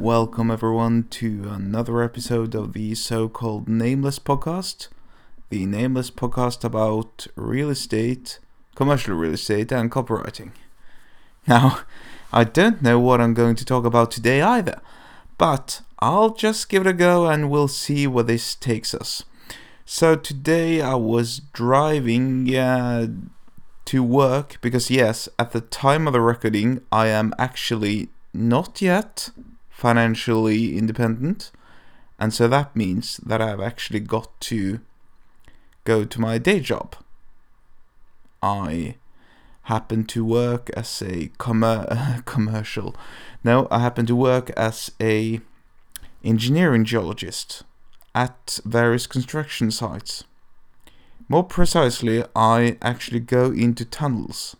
welcome everyone to another episode of the so-called Nameless Podcast. The Nameless Podcast about real estate, commercial real estate and copywriting. Now, I don't know what I'm going to talk about today either, but I'll just give it a go and we'll see where this takes us. So today I was driving to work because yes, at the time of the recording I am actually not yet financially independent, and so that means that I've actually got to go to my day job. I happen to work as a I happen to work as a engineering geologist at various construction sites. More precisely, I actually go into tunnels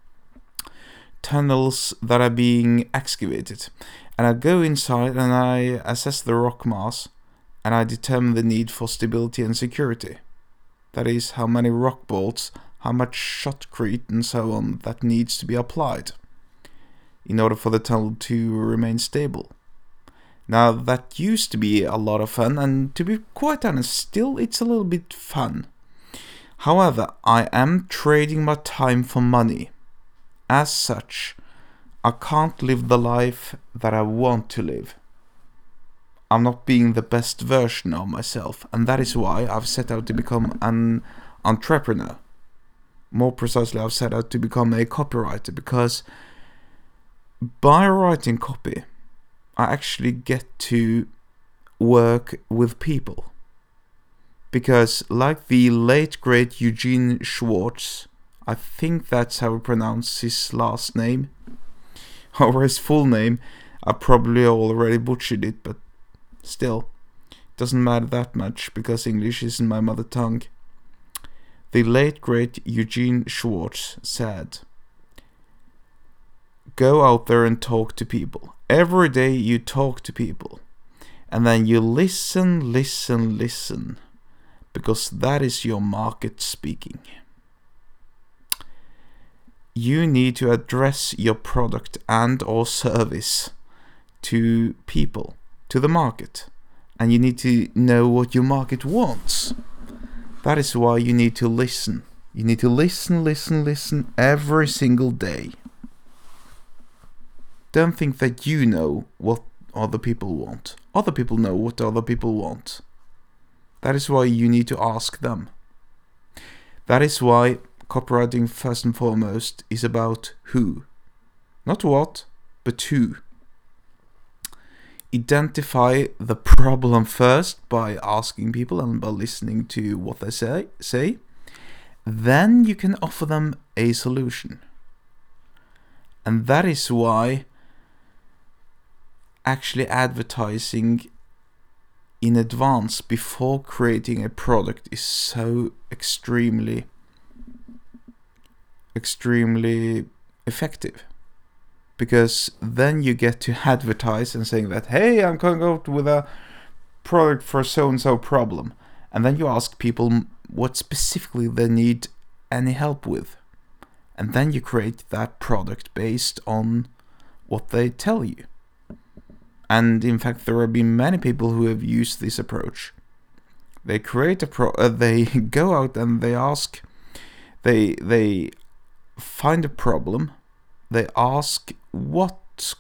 that are being excavated, and I go inside and I assess the rock mass and I determine the need for stability and security. That is, how many rock bolts, how much shotcrete and so on that needs to be applied in order for the tunnel to remain stable. Now that used to be a lot of fun, and to be quite honest, still it's a little bit fun. However, I am trading my time for money. As such, I can't live the life that I want to live. I'm not being the best version of myself, and that is why I've set out to become an entrepreneur. More precisely, I've set out to become a copywriter, because by writing copy, I actually get to work with people. Because like the late great Eugene Schwartz, I think that's how we pronounce his last name, or his full name. I probably already butchered it, but still, it doesn't matter that much because English isn't my mother tongue. The late great Eugene Schwartz said, "Go out there and talk to people. Every day you talk to people, and then you listen, because that is your market speaking. You need to address your product and or service to people, to the market, and you need to know what your market wants. That is why you need to listen. You need to listen every single day. Don't think that you know what other people want. Other people know what other people want. That is why you need to ask them. That is why copywriting first and foremost is about who. Not what, but who. Identify the problem first by asking people and by listening to what they say. Then you can offer them a solution. And that is why actually advertising in advance before creating a product is so extremely effective, because then you get to advertise and saying that, hey, I'm coming out with a product for so and so problem, and then you ask people what specifically they need any help with, and then you create that product based on what they tell you. And in fact, there have been many people who have used this approach. They create they go out and they ask, they find a problem. They ask, what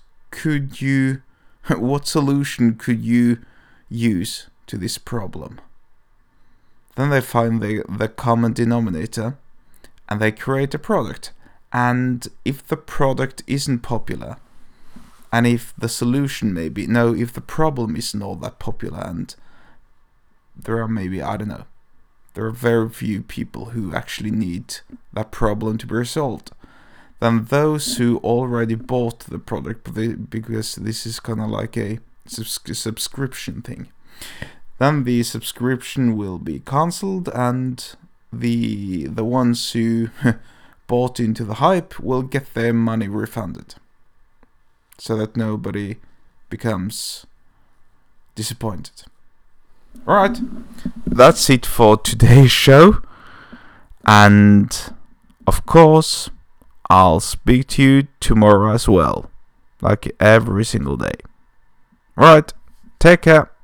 solution could you use to this problem? Then they find the common denominator, and they create a product. And if the product isn't popular, and if the solution if the problem isn't all that popular, and there are there are very few people who actually need that problem to be resolved, then those who already bought the product, because this is kind of like a subscription thing, then the subscription will be cancelled, and the ones who bought into the hype will get their money refunded, so that nobody becomes disappointed. Alright, that's it for today's show, and of course I'll speak to you tomorrow as well, like every single day. Alright, take care.